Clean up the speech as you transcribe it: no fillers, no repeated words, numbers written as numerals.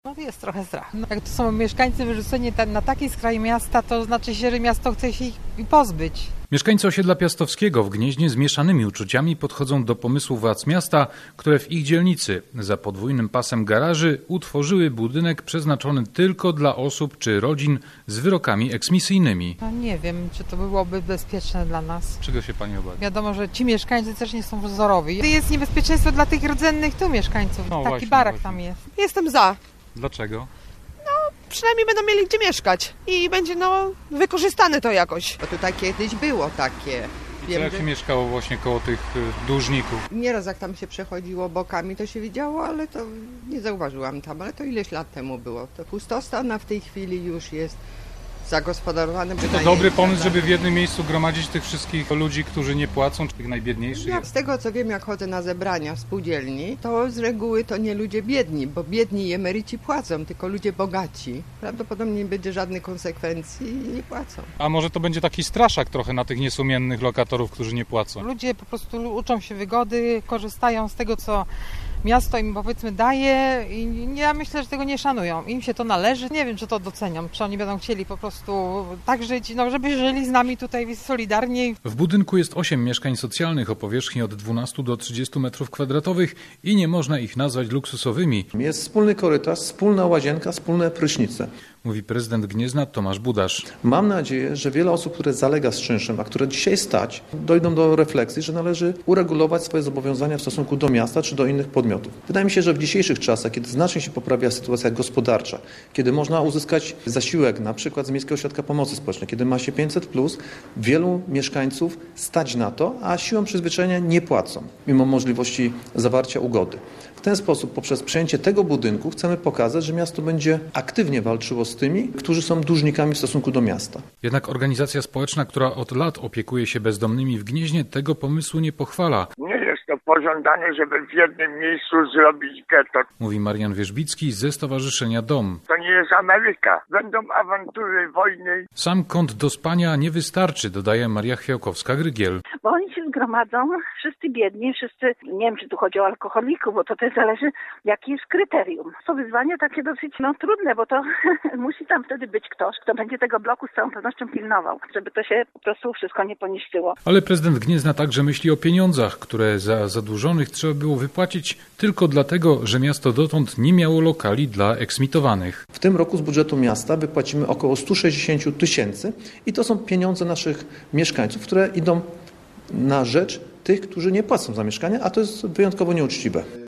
No jest trochę strach. No, jak to są mieszkańcy wyrzuceni na takiej skraj miasta, to znaczy się, że miasto chce się ich pozbyć. Mieszkańcy osiedla Piastowskiego w Gnieźnie z mieszanymi uczuciami podchodzą do pomysłu władz miasta, które w ich dzielnicy za podwójnym pasem garaży utworzyły budynek przeznaczony tylko dla osób czy rodzin z wyrokami eksmisyjnymi. No nie wiem, czy to byłoby bezpieczne dla nas. Czego się pani obawia? Wiadomo, że ci mieszkańcy też nie są wzorowi. Jest niebezpieczeństwo dla tych rdzennych tu mieszkańców. No Taki właśnie, barak właśnie. tam jest. Jestem za. Dlaczego? Przynajmniej będą mieli gdzie mieszkać i będzie wykorzystane to jakoś. Bo tutaj kiedyś było takie. Wiem, Jak się mieszkało właśnie koło tych dłużników? nieraz jak tam się przechodziło bokami, to się widziało, ale to nie zauważyłam tam, ale to ileś lat temu było. To pustostan, a w tej chwili już jest zagospodarowane. To dobry pomysł, żeby w jednym miejscu gromadzić tych wszystkich ludzi, którzy nie płacą, czy tych najbiedniejszych? Jak z tego co wiem, jak chodzę na zebrania w spółdzielni, to z reguły to nie ludzie biedni, bo biedni i emeryci płacą, tylko ludzie bogaci. Prawdopodobnie nie będzie żadnych konsekwencji i nie płacą. A może to będzie taki straszak trochę na tych niesumiennych lokatorów, którzy nie płacą? Ludzie po prostu uczą się wygody, korzystają z tego, co miasto im powiedzmy daje i ja myślę, że tego nie szanują. Im się to należy. Nie wiem, czy to docenią, czy oni będą chcieli po prostu tak żyć, żeby żyli z nami tutaj solidarnie. W budynku jest 8 mieszkań socjalnych o powierzchni od 12 do 30 m2 i nie można ich nazwać luksusowymi, Jest wspólny korytarz, wspólna łazienka, wspólne prysznice. mówi prezydent Gniezna Tomasz Budasz. Mam nadzieję, że wiele osób, które zalega z czynszem, a które dzisiaj stać, dojdą do refleksji, że należy uregulować swoje zobowiązania w stosunku do miasta czy do innych podmiotów. Wydaje mi się, że w dzisiejszych czasach, kiedy znacznie się poprawia sytuacja gospodarcza, kiedy można uzyskać zasiłek na przykład z Miejskiego Ośrodka Pomocy Społecznej, kiedy ma się 500+, wielu mieszkańców stać na to, a siłą przyzwyczajenia nie płacą, mimo możliwości zawarcia ugody. W ten sposób, poprzez przejęcie tego budynku, chcemy pokazać, że miasto będzie aktywnie walczyło z tymi, którzy są dłużnikami w stosunku do miasta. Jednak organizacja społeczna, która od lat opiekuje się bezdomnymi w Gnieźnie, tego pomysłu nie pochwala, Nie jest to pożądane, żeby w jednym miejscu zrobić getto. mówi Marian Wierzbicki ze Stowarzyszenia DOM. To nie jest Ameryka. Będą awantury, wojny. Sam kąt do spania nie wystarczy, dodaje Maria Chwiałkowska-Grygiel. Bo oni się zgromadzą, wszyscy biedni, wszyscy, nie wiem, czy tu chodzi o alkoholików, bo to też zależy, jakie jest kryterium. To wyzwanie takie dosyć trudne, bo to musi tam wtedy być ktoś, kto będzie tego bloku z całą pewnością pilnował, żeby to się po prostu wszystko nie poniszczyło. Ale prezydent Gniezna także myśli o pieniądzach, które za zadłużonych trzeba było wypłacić tylko dlatego, że miasto dotąd nie miało lokali dla eksmitowanych. W tym roku z budżetu miasta wypłacimy około 160 000 i to są pieniądze naszych mieszkańców, które idą na rzecz tych, którzy nie płacą za mieszkania, a to jest wyjątkowo nieuczciwe.